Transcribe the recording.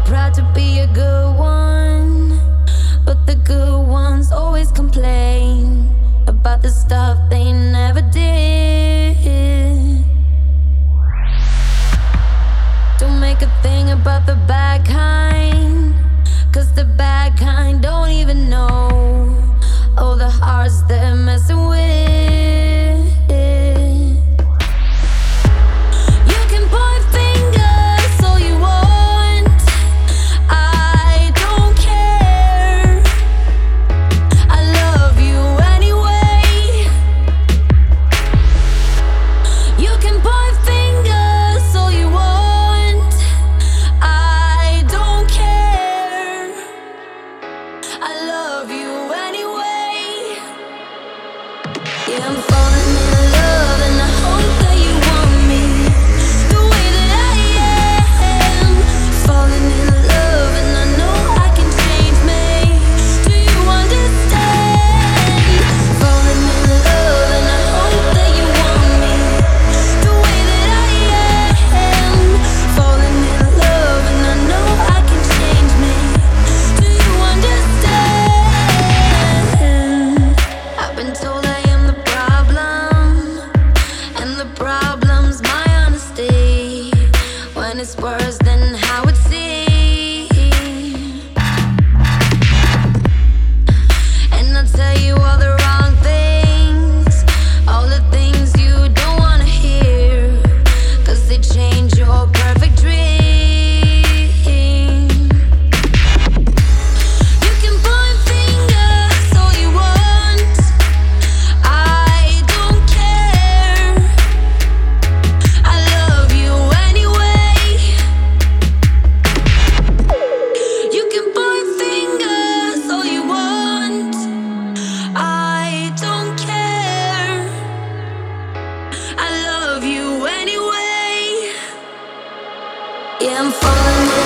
proud to be a good one, but the good ones always complain about the stuff they never did. Don't make a thing about the bad kind, 'cause the bad kind don't even know all the hearts they're messing with. You can point fingers all you want, I don't care. I love you anyway. You can point fingers all you want, I don't care. I love you anyway. Yeah, I'm falling in love and I hope that you want me the way that I am. Falling in love and I know I can change me. Do you understand? Falling in love and I hope that you want me the way that I am. Falling in love and I know I can change me. Do you understand? I've been told I am the problem, and the problem's my honesty, when it's worse than how it seems. And I tell you all the wrong things, all the things you don't wanna hear, 'cause they change your perfect dream. You can point fingers all you want, I don't care. I love you anyway. You can point fingers all you want, I don't care. I love you anyway. Yeah, I'm falling